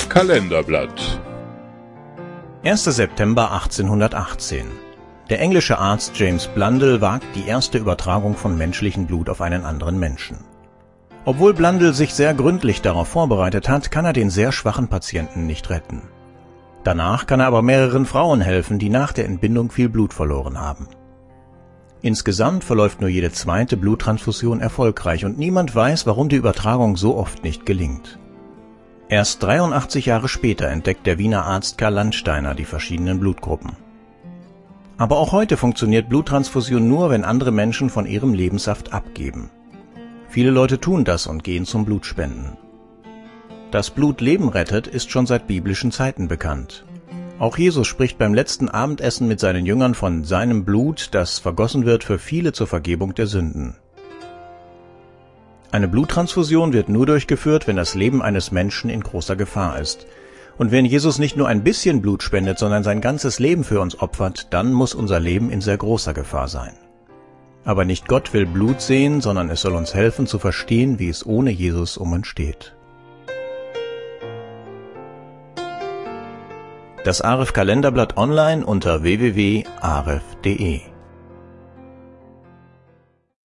Kalenderblatt. 1. September 1818. Der englische Arzt James Blundell wagt die erste Übertragung von menschlichem Blut auf einen anderen Menschen. Obwohl Blundell sich sehr gründlich darauf vorbereitet hat, kann er den sehr schwachen Patienten nicht retten. Danach kann er aber mehreren Frauen helfen, die nach der Entbindung viel Blut verloren haben. Insgesamt verläuft nur jede zweite Bluttransfusion erfolgreich und niemand weiß, warum die Übertragung so oft nicht gelingt. Erst 83 Jahre später entdeckt der Wiener Arzt Karl Landsteiner die verschiedenen Blutgruppen. Aber auch heute funktioniert Bluttransfusion nur, wenn andere Menschen von ihrem Lebenssaft abgeben. Viele Leute tun das und gehen zum Blutspenden. Dass Blut Leben rettet, ist schon seit biblischen Zeiten bekannt. Auch Jesus spricht beim letzten Abendessen mit seinen Jüngern von seinem Blut, das vergossen wird für viele zur Vergebung der Sünden. Eine Bluttransfusion wird nur durchgeführt, wenn das Leben eines Menschen in großer Gefahr ist. Und wenn Jesus nicht nur ein bisschen Blut spendet, sondern sein ganzes Leben für uns opfert, dann muss unser Leben in sehr großer Gefahr sein. Aber nicht Gott will Blut sehen, sondern es soll uns helfen zu verstehen, wie es ohne Jesus um uns steht. Das AREF Kalenderblatt online unter www.aref.de